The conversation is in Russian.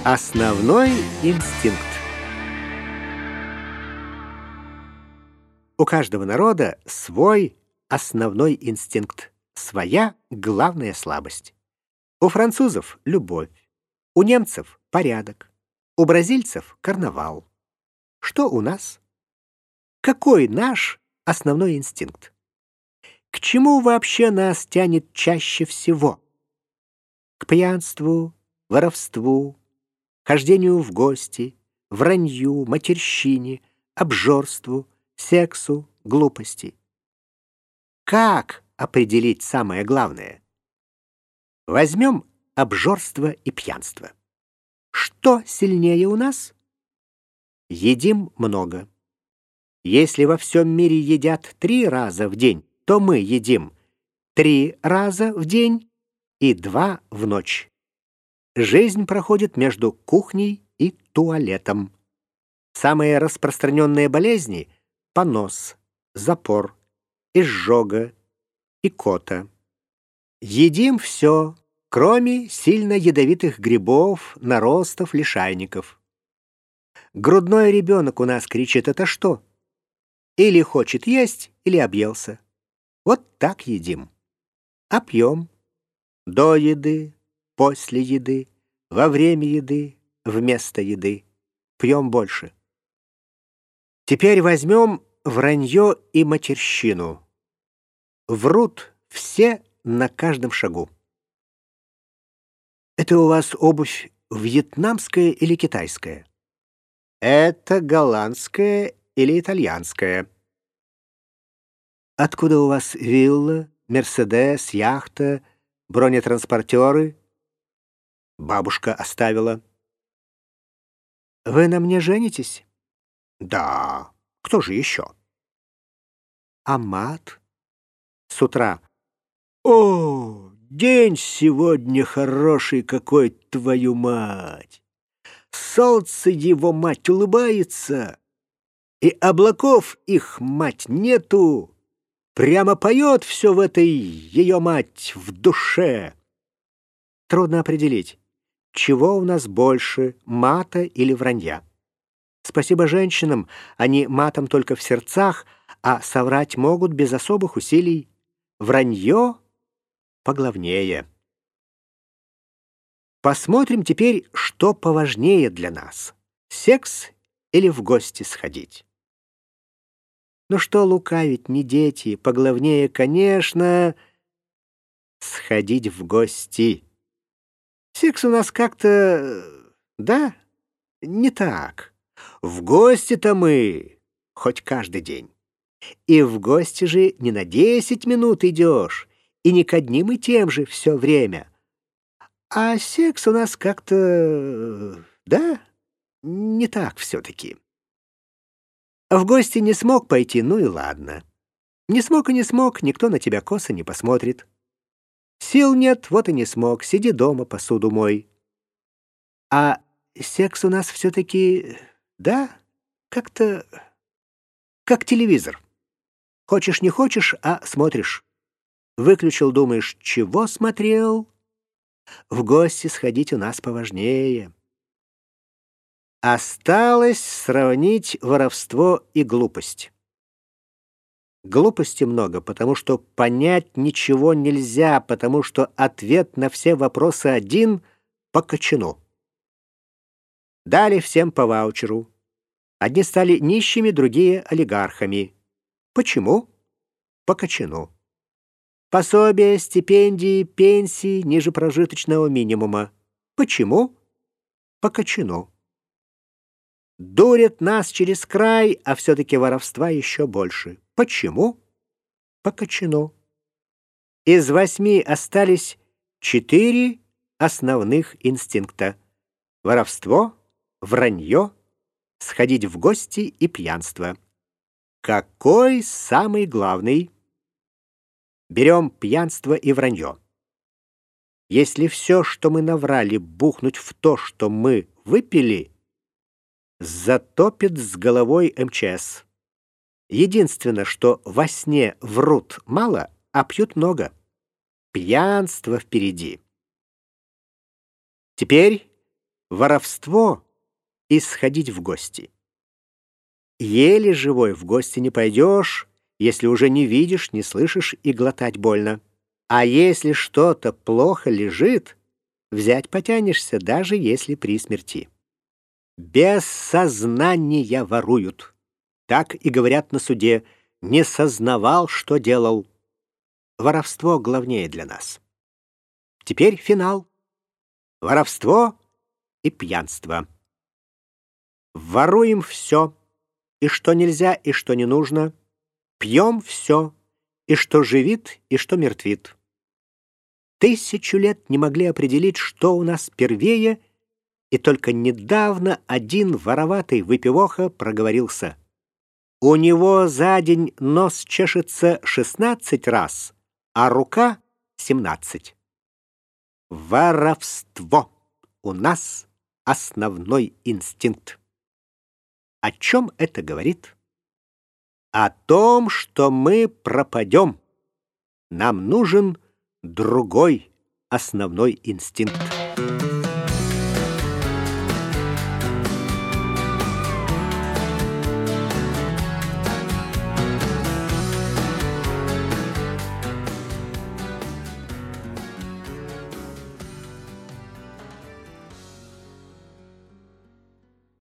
Основной инстинкт. У каждого народа свой основной инстинкт, своя главная слабость. У французов — любовь, у немцев — порядок, у бразильцев — карнавал. Что у нас? Какой наш основной инстинкт? К чему вообще нас тянет чаще всего? К пьянству, воровству, хождению в гости, вранью, матерщине, обжорству, сексу, глупости. Как определить самое главное? Возьмем обжорство и пьянство. Что сильнее у нас? Едим много. Если во всем мире едят 3 раза в день, то мы едим 3 раза в день и 2 в ночь. Жизнь проходит между кухней и туалетом. Самые распространенные болезни — понос, запор, изжога, икота. Едим все, кроме сильно ядовитых грибов, наростов, лишайников. Грудной ребенок у нас кричит: «Это что?» Или хочет есть, или объелся. Вот так едим. А пьем до еды, после еды, во время еды, вместо еды. Пьем больше. Теперь возьмем вранье и матерщину. Врут все на каждом шагу. Это у вас обувь вьетнамская или китайская? Это голландская или итальянская? Откуда у вас вилла, мерседес, яхта, бронетранспортеры? Бабушка оставила. Вы на мне женитесь? Да, кто же еще? А мат? С утра. О, день сегодня хороший какой, твою мать! Солнце его мать улыбается, и облаков их мать нету. Прямо поет все в этой ее мать в душе. Трудно определить, чего у нас больше, мата или вранья. Спасибо женщинам, они матом только в сердцах, а соврать могут без особых усилий. Вранье поглавнее. Посмотрим теперь, что поважнее для нас: секс или в гости сходить. Ну что лукавить, не дети, поглавнее, конечно, сходить в гости. Секс у нас как-то, да, не так. В гости-то мы хоть каждый день. И в гости же не на 10 минут идешь, и не к одним и тем же все время. А секс у нас как-то, да, не так все-таки. В гости не смог пойти, ну и ладно. Не смог и не смог, никто на тебя косо не посмотрит. Сил нет, вот и не смог, сиди дома, посуду мой. А секс у нас все-таки, да, как-то как телевизор. Хочешь не хочешь, а смотришь. Выключил, думаешь, чего смотрел? В гости сходить у нас поважнее. Осталось сравнить воровство и глупость. Глупости много, потому что понять ничего нельзя, потому что ответ на все вопросы один — по кочану. Дали всем по ваучеру. Одни стали нищими, другие — олигархами. Почему? По кочану. Пособия, стипендии, пенсии ниже прожиточного минимума. Почему? По кочану. Дурят нас через край, а все-таки воровства еще больше. Почему? По кочану. Из 8 остались 4 основных инстинкта: воровство, вранье, сходить в гости и пьянство. Какой самый главный? Берем пьянство и вранье. Если все, что мы наврали, бухнуть в то, что мы выпили, затопит с головой МЧС. Единственное, что во сне врут мало, а пьют много. Пьянство впереди. Теперь воровство и сходить в гости. Еле живой в гости не пойдешь, если уже не видишь, не слышишь и глотать больно. А если что-то плохо лежит, взять потянешься, даже если при смерти. Без сознания воруют. Так и говорят на суде: не сознавал, что делал. Воровство главнее для нас. Теперь финал. Воровство и пьянство. Воруем все, и что нельзя, и что не нужно. Пьем все, и что живит, и что мертвит. 1000 лет не могли определить, что у нас первее, и только недавно один вороватый выпивоха проговорился: у него за день нос чешется 16 раз, а рука — 17. Воровство у нас основной инстинкт. О чем это говорит? О том, что мы пропадем. Нам нужен другой основной инстинкт.